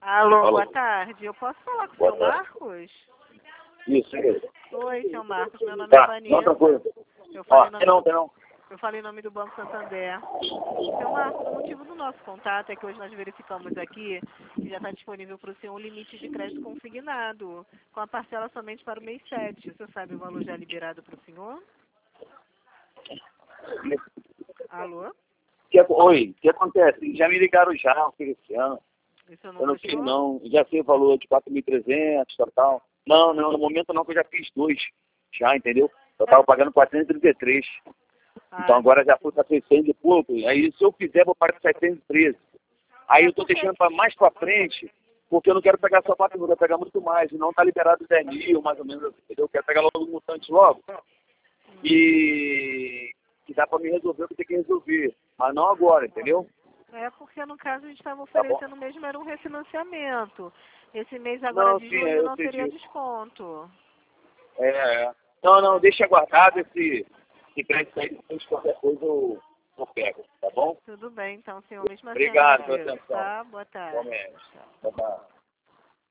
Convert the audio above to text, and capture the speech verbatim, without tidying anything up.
Alô, Alô. boa tarde. Eu posso falar com o Boa seu tarde. Marcos? Isso, isso. Oi, seu Marcos. Meu nome é Tá, não, Vanessa. tranquilo. Eu Ó, falei, tem nome não, do, tem não. eu falei em nome do Banco Santander. Seu Marcos, o motivo do nosso contato é que hoje nós verificamos aqui que já está disponível para o senhor um limite de crédito consignado, com a parcela somente para o mês sete. Você sabe o valor já liberado para o senhor? Alô? Que, oi, o que acontece? Já me ligaram já, oferecendo. Isso eu não Eu não gostou? fiz não. Já sei o valor de quatro mil e trezentos, tal, tal. Não, não, no momento não, que eu já fiz dois. Já, entendeu? Eu tava pagando quatrocentos e trinta e três. Então Ah, agora já foi para seiscentos e pouco. Aí se eu fizer, vou pagar setecentos e treze. Aí eu tô deixando para mais para frente, porque eu não quero pegar só quatro mil, eu quero pegar muito mais. Não tá liberado dez mil, mais ou menos, entendeu? Eu quero pegar logo o mutante logo. E que dá para me resolver o que tem que resolver. Mas não agora, entendeu? é porque no caso a gente estava Tá bom? oferecendo mesmo era um refinanciamento. Esse mês agora Não, de sim, julho eu não sei teria disso. desconto. É, é. Não, não, deixa guardado esse, esse crédito aí, depois qualquer coisa eu, eu pego, tá bom? Tudo bem, então, senhor. Mesmo assim, Obrigado pela agradeço, atenção. tá? Boa tarde. Realmente. Tchau. Tá bom.